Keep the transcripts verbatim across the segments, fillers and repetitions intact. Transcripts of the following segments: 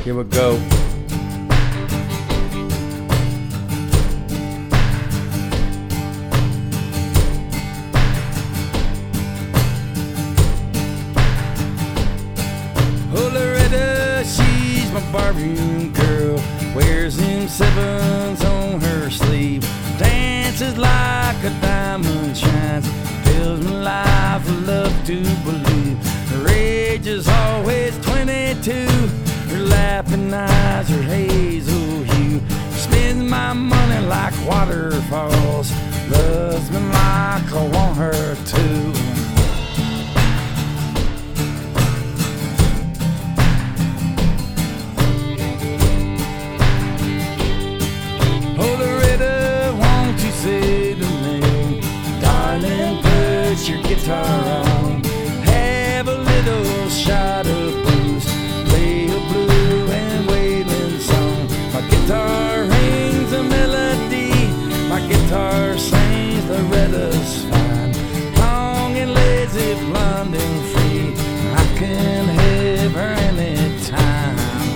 Here we go. Oh, Loretta, she's my barroom girl. Wears them sevens on her sleeve. Dances like a diamond shines. Fills my life with love to believe. Her age is always twenty-two. Her laughing eyes, her hazel hue. Spends my money like waterfalls. Loves me like I want her to. Oh, Loretta, won't you say to me, darling, put your guitar on. Have a little shot of booze. Play a blue and wailing song. My guitar rings a melody. My guitar sings Loretta's fine. Long and lazy, blonde and free. I can have her anytime.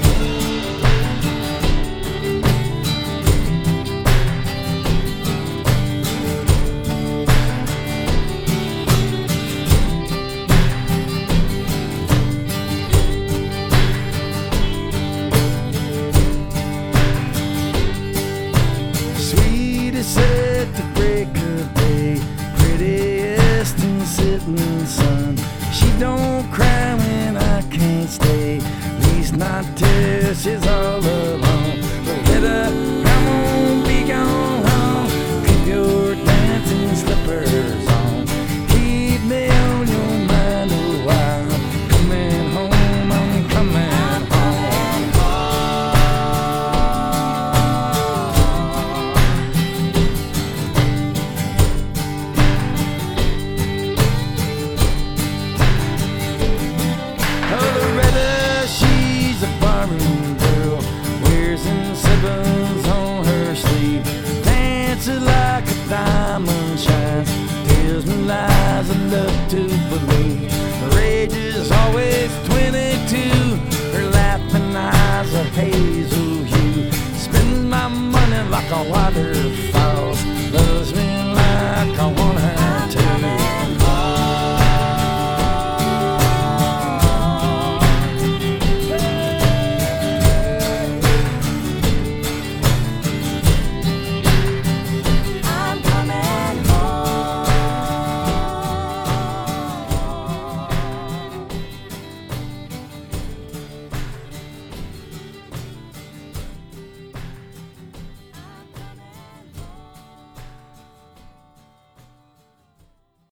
Sweetest at the break of day, prettiest in sitting sun. She don't cry when I can't stay, at least not till she's all alone. Loretta, come on, be gone home. Keep your dancing slippers on. Keep me on your mind a while. I'm coming home, I'm coming home. Loretta, she's a barroom girl. Wears them sevens on her sleeve. Dances like a diamond shines. Tells me lies I love to believe. Her age is always twenty-two. Her laughing eyes are hazel hue. Spends my money like a waterfall. Loves me like a